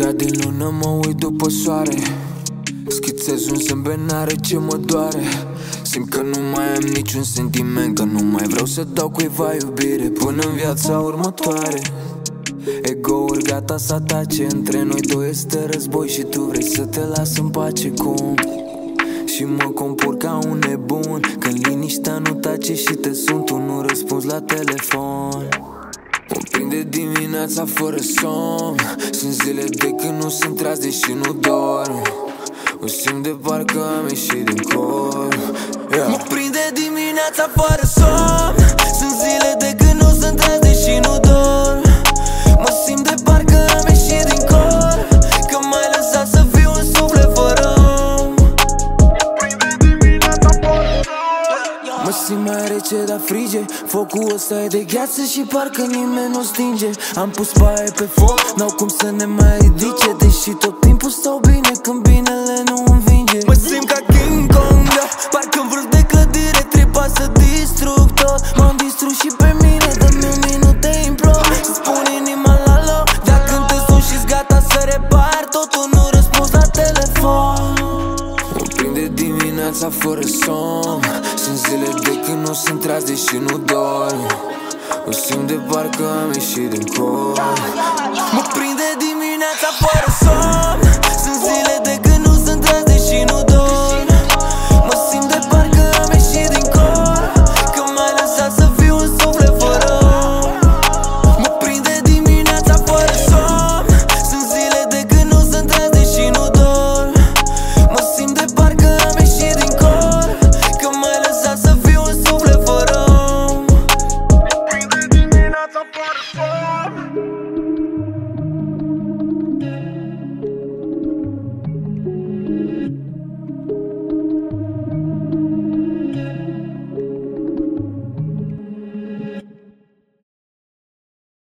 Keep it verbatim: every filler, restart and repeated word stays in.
Ieșirea din lună mă uit după soare, schițez un zâmbet, n-are ce mă doare. Simt că nu mai am niciun sentiment, că nu mai vreau să dau cuiva iubire până în viața următoare. Ego-uri gata să atace, între noi doi este război și tu vrei să te las în pace. Cum? Și mă compor ca un nebun când liniștea nu tace și te sun, tu nu răspunzi la telefon. Mă prinde dimineața fără somn, sunt zile de când nu sunt tras deși nu dorm. O simt de parcă am ieșit din corp, yeah. Mă prinde dimineața fără somn, sunt zile de când nu sunt tras deși nu dorm. Mă simt de parcă am ieșit din corp, că m-ai lăsat să fiu un suflet fără om. Mă simt mai rece, dar frige, focul ăsta e de gheață și parcă nimeni nu stinge. Am pus paie pe foc, n-au cum să ne mai ridice, deși tot timpul stau bine când binele nu învinge. Mă simt ca King Kong, da, parcă-n vârf de clădire, tripa să distrug tot. M-am distrus și pe mine, dă-mi un minut, te implor. Să spun inima la loc, dacă când te sun și-s gata să repar totul, nu răspunzi la telefon. Mă prinde dimineața fără somn, sunt zile de când nu sunt tras deși nu dorm. O simt de parcă am ieșit din corp. Mă prinde dimineața fără somn,